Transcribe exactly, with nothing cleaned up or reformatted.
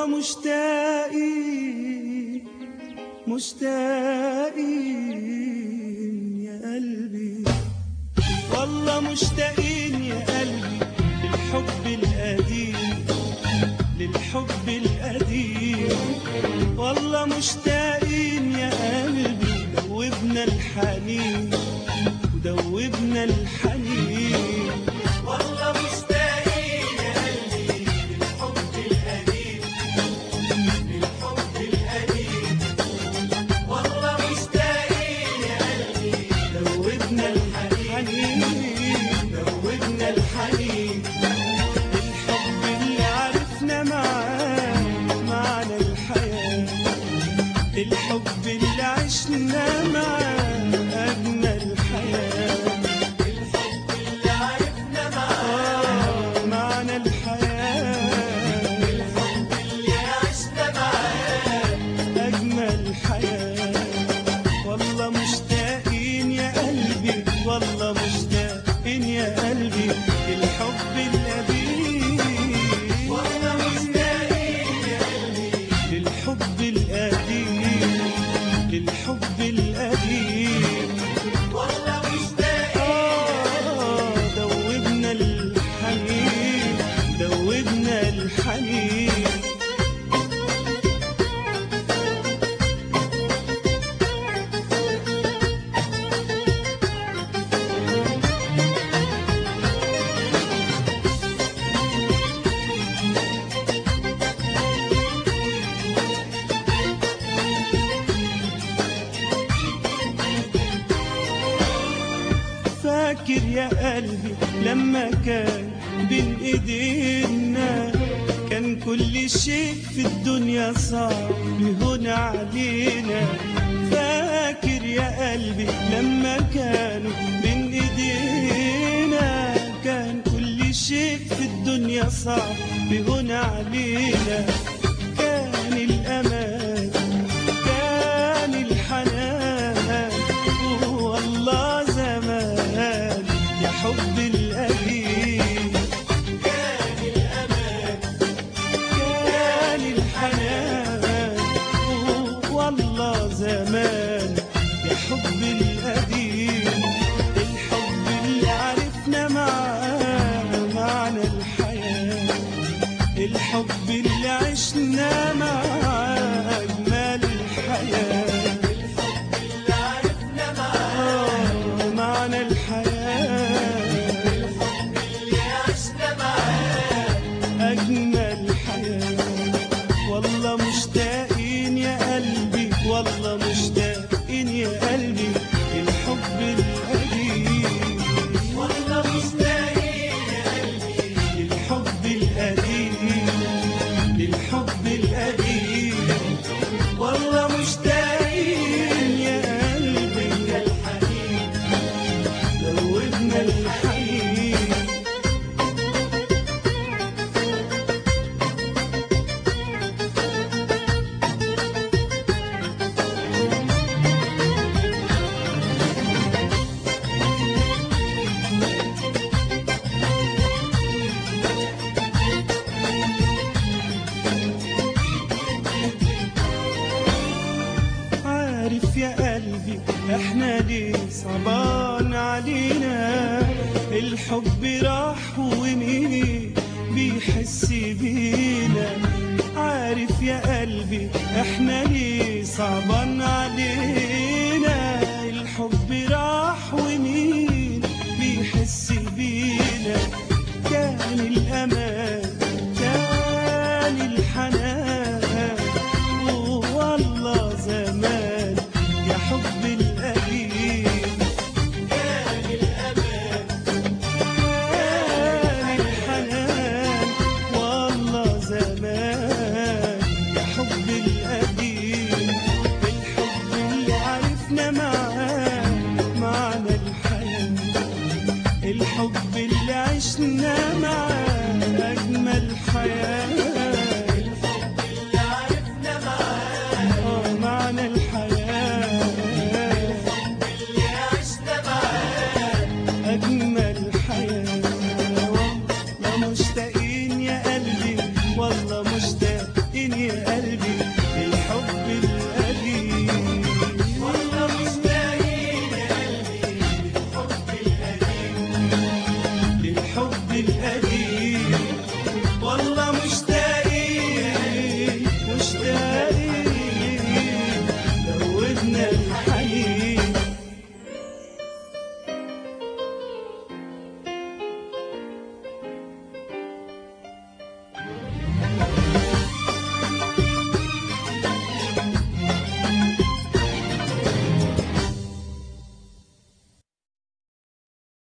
والله مشتاقين مشتاقين يا قلبي، والله مشتاقين يا قلبي للحب القديم، للحب القديم. والله مشتاقين يا قلبي، دوبنا الحنين ودوبنا الحنين. والله مشتاقين يا قلبي للحب القديم، للحب القديم. والله مشتاقين يا قلبي، دوبنا الحنين دوبنا الحنين. الحب اللي عرفنا معاه معنى الحياة، الحب اللي عشنا معاه أجمل حياة، الحب اللي عرفنا معاه معنى الحياة، الحب اللي عشنا معاه أجمل حياة. والله مشتاقين يا قلبي، والله مشتاقين يا قلبي للحب القديم، والله مشتاقين يا قلبي للحب القديم، للحب القديم. والله مشتاقين آه دوبنا الحنين دوبنا الحنين. فاكر يا قلبي لما كان بين ايدينا، كان كل شيء في الدنيا صعب يهون علينا. فاكر يا قلبي لما كانوا بين ايدينا، كان كل شيء في الدنيا صعب يهون علينا. كان الامان كان الحنان، والله زمان يا حب القديم. كان الأمان كان الحنان، والله زمان يا حب القديم. الحب اللي عرفنا معاه معنى الحياة، الحب اللي عشنا معاه أجمل الحياة، الحب اللي عرفنا معاه معنى الحياة، الحب اللي عشنا معاه أجمل حياة. والله مشتاقين يا قلبي، والله مشتاقين يا قلبي للحب القديم، والله مشتاقين يا قلبي للحب القديم، للحب القديم. والله مشتاقين يا قلبي للحنين دوبنا الحنين. عارف يا قلبي احنا ليه صعبان علينا، الحب راح ومين بيحس بينا. عارف يا قلبي احنا ليه صعبان علينا، الحب راح ومين بيحس بينا. كان الأمان كان الحنان، والله زمان يا حب القديم. كان الأمان كان الحنان، والله زمان يا حب القديم. الحب اللي عرفنا معاه معنى الحياة، الحب اللي عشنا معاه أجمل حياة، الحب اللي عرفنا معاه